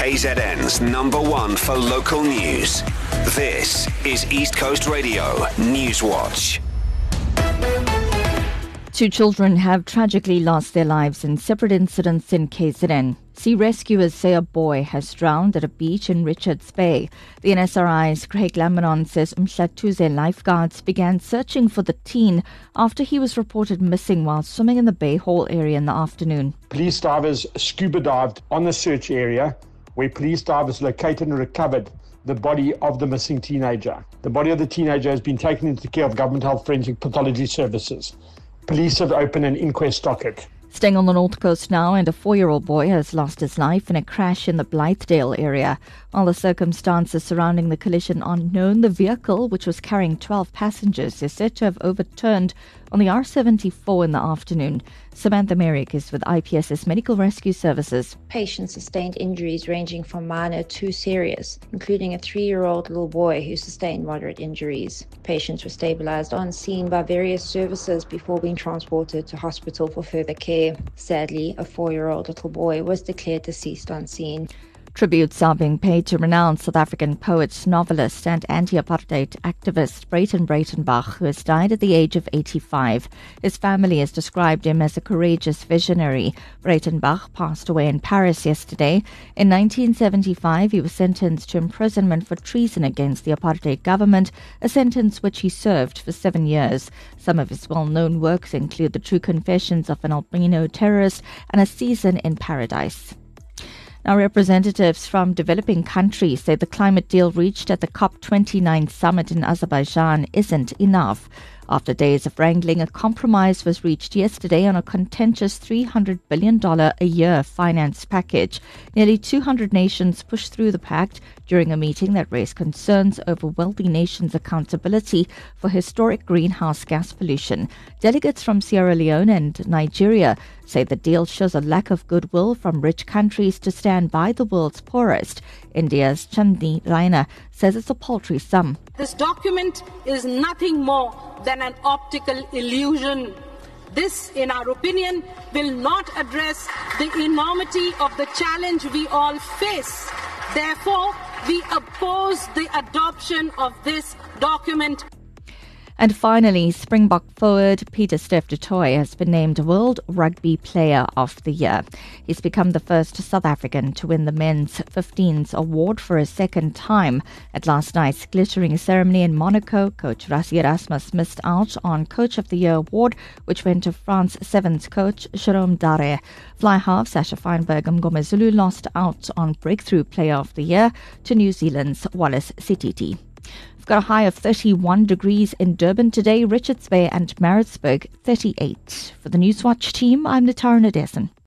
KZN's #1 for local news. This is East Coast Radio News Watch. 2 children have tragically lost their lives in separate incidents in KZN. Sea rescuers say a boy has drowned at a beach in Richards Bay. The NSRI's Craig Lamanon says Mhlathuze lifeguards began searching for the teen after he was reported missing while swimming in the Bay Hall area in the afternoon. Police divers scuba dived on the search area where police divers located and recovered the body of the missing teenager. The body of the teenager has been taken into the care of Government Health Forensic Pathology Services. Police have opened an inquest docket. Staying on the North Coast now, and a 4-year-old boy has lost his life in a crash in the Blythedale area. While the circumstances surrounding the collision are known, the vehicle, which was carrying 12 passengers, is said to have overturned on the R74 in the afternoon. Samantha Merrick is with IPSS Medical Rescue Services. Patients sustained injuries ranging from minor to serious, including a 3-year-old little boy who sustained moderate injuries. Patients were stabilized on scene by various services before being transported to hospital for further care. Sadly, a 4-year-old little boy was declared deceased on scene. Tributes are being paid to renowned South African poet, novelist and anti-apartheid activist Breyten Breitenbach, who has died at the age of 85. His family has described him as a courageous visionary. Breitenbach passed away in Paris yesterday. In 1975, he was sentenced to imprisonment for treason against the apartheid government, a sentence which he served for 7 years. Some of his well-known works include The True Confessions of an Albino Terrorist and A Season in Paradise. Now, representatives from developing countries say the climate deal reached at the COP29 summit in Azerbaijan isn't enough. After days of wrangling, a compromise was reached yesterday on a contentious $300 billion a year finance package. Nearly 200 nations pushed through the pact during a meeting that raised concerns over wealthy nations' accountability for historic greenhouse gas pollution. Delegates from Sierra Leone and Nigeria say the deal shows a lack of goodwill from rich countries to stand by the world's poorest. India's Chandni Raina says it's a paltry sum. This document is nothing more than an optical illusion. This, in our opinion, will not address the enormity of the challenge we all face. Therefore, we oppose the adoption of this document. And finally, Springbok forward Pieter-Steph du Toit has been named World Rugby Player of the Year. He's become the first South African to win the men's 15s award for a second time. At last night's glittering ceremony in Monaco, coach Rassie Erasmus missed out on Coach of the Year award, which went to France 7's coach Jerome Daré. Fly half Sasha Feinberg and Mngomezulu lost out on Breakthrough Player of the Year to New Zealand's Wallace Sititi. We've got a high of 31 degrees in Durban today, Richards Bay and Maritzburg 38. For the Newswatch team, I'm Natara Nadesan.